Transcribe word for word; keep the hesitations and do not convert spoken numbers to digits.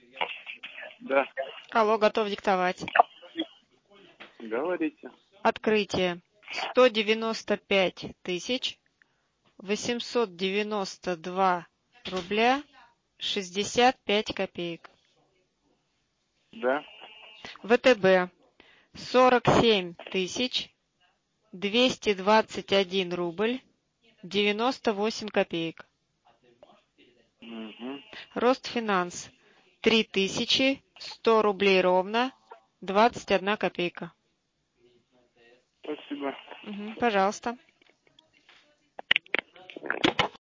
Да. Алло, готов диктовать. Говорите. Открытие. сто девяносто пять тысяч восемьсот девяносто два рубля шестьдесят пять копеек. Да. ВТБ. сорок семь тысяч двести двадцать один рубль девяносто восемь копеек. Угу. Ростфинанс. три тысячи сто рублей ровно двадцать одна копейка. Спасибо. Угу, пожалуйста.